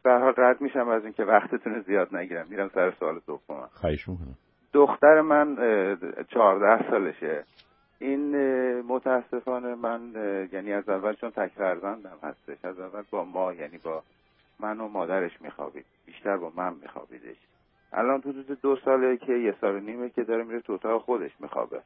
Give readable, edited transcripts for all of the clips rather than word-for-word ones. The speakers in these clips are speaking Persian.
به هر حال رد میشم از اینکه وقتتون رو زیاد نگیرم، میرم سر سوال دومم. خواهش میکنم. دختر من 14 سالشه. این متاسفانه من یعنی از اول چون تک فرزندم هستش، از اول با ما یعنی با من و مادرش میخوابید، بیشتر با من میخوابیدش. الان حدود 2 ساله که 1 سال و نیمه که داره میره تو اتاق خودش میخوابه،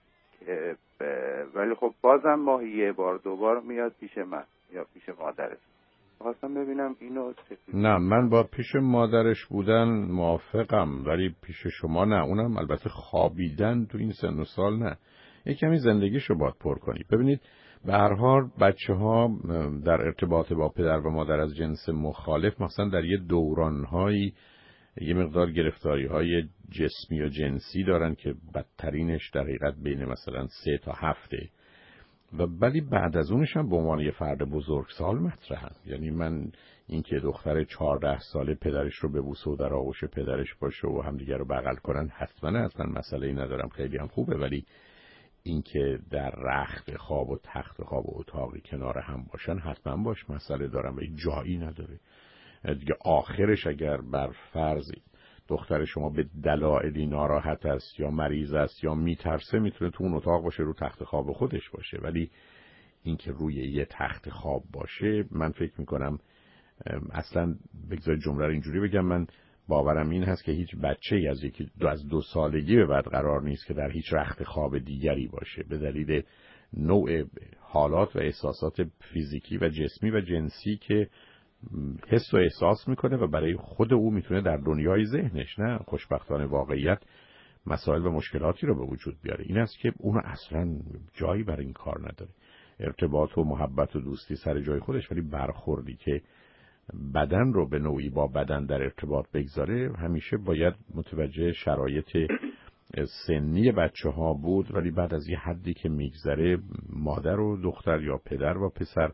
ولی خب بازم ماهی 1 بار 2 بار میاد پیش من یا پیش مادرش. خواستم ببینم اینو نه، من با پیش مادرش بودن موافقم، ولی پیش شما نه. اونم البته خوابیدن تو این سن و سال نه. یک کمی زندگیشو باید پر کنی. ببینید به هر حال بچه‌ها در ارتباط با پدر و مادر از جنس مخالف مثلا در یه دوران‌هایی یه مقدار گرفتاری‌های جسمی و جنسی دارن که بدترینش در حقیقت بین مثلا 3 تا 7 و ولی بعد از اونش هم به عنوان یه فرد بزرگسال مطرحن. یعنی من اینکه دختر 14 ساله پدرش رو ببوسه و در آغوش پدرش باشه و همدیگه رو بغل کنن حتما مسئله‌ای ندارم، خیلی هم خوبه، ولی اینکه در رخت خواب و تخت خواب و اتاقی کنار هم باشن حتما باش مسئله دارم و جایی نداره دیگه. آخرش اگر بر فرضی دختر شما به دلایلی ناراحت است یا مریض است یا میترسه، میتونه تو اون اتاق باشه، رو تخت خواب خودش باشه، ولی اینکه روی یه تخت خواب باشه من فکر میکنم اصلا بگذارید جمله رو اینجوری بگم، من باورم این هست که هیچ بچه‌ای از 2 سالگی به بعد قرار نیست که در هیچ رخت خواب دیگری باشه به دلیل نوع حالات و احساسات فیزیکی و جسمی و جنسی که حس و احساس میکنه و برای خود او میتونه در دنیای ذهنش، نه خوشبختانه واقعیت، مسائل و مشکلاتی رو به وجود بیاره. این است که اون اصلا جایی برای این کار نداره. ارتباط و محبت و دوستی سر جای خودش، ولی برخوردی که بدن رو به نوعی با بدن در ارتباط بگذاره همیشه باید متوجه شرایط سنی بچه ها بود، ولی بعد از یه حدی که میگذره مادر و دختر یا پدر و پسر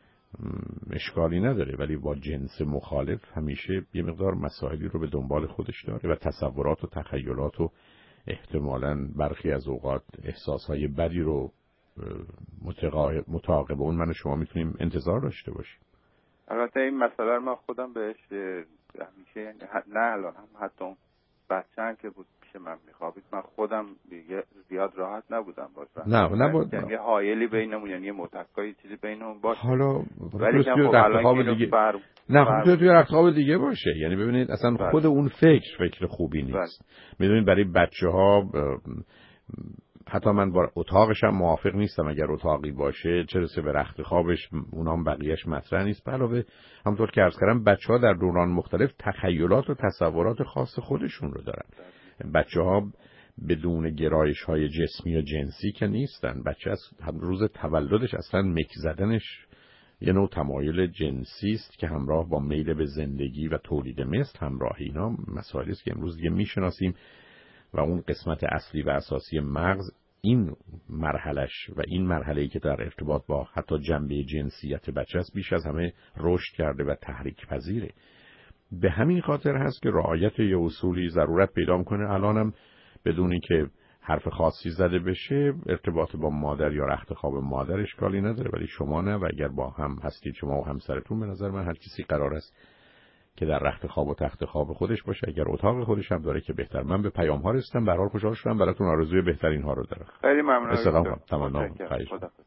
اشکالی نداره، ولی با جنس مخالف همیشه یه مقدار مسائلی رو به دنبال خودش داره و تصورات و تخیلات و احتمالاً برخی از اوقات احساسهای بدی رو متعاقب اون من و شما میتونیم انتظار داشته باشیم. البته این مسئله رو من خودم بهش همیشه نه الان هم حتی اون بچه‌ام که بود پیش من میخوابید من خودم زیاد راحت نبودم باش. نه یعنی یه حایلی بینمون، یعنی یه متکایی چیزی بینمون باشه. حالا ولی که خب رخت خواب دیگه نه خب توی رخت خواب دیگه باشه. یعنی ببینید اصلا خود اون فکر خوبی نیست. میدونید برای بچه‌ها حتی من با اتاقش هم موافق نیستم اگر اتاقی باشه، چه رسه به رخت خوابش، اونام بقیهش مطرح نیست. علاوه همونطور که عرض کردم بچه‌ها در دوران مختلف تخیلات و تصورات خاص خودشون رو دارن. بچه‌ها بدون گرایش‌های جسمی و جنسی که نیستن. بچه از روز تولدش اصلا مک زدنش یه نوع تمایل جنسی است که همراه با میل به زندگی و تولید مثل همراه. اینا مسائلی است که امروز دیگه میشناسیم و اون قسمت اصلی و اساسی مغز این مرحلش و این مرحله‌ای که در ارتباط با حتی جنبه جنسیت بچه است بیش از همه رشد کرده و تحریک پذیره. به همین خاطر هست که رعایت یه اصولی ضرورت پیدا می‌کنه. الانم بدون اینکه حرف خاصی زده بشه ارتباط با مادر یا رخت خواب مادر اشکالی نداره، ولی شما نه. و اگر با هم هستید شما و همسرتون، به نظر من هر کسی قرار است که در رخت خواب و تخت خواب خودش باشه. اگر اتاق خودش هم داره که بهتر. من به پیام ها رسیدم، به هر حال خوشحال شدم، براتون آرزوی بهترین ها رو دارم. خیلی ممنون. تمام.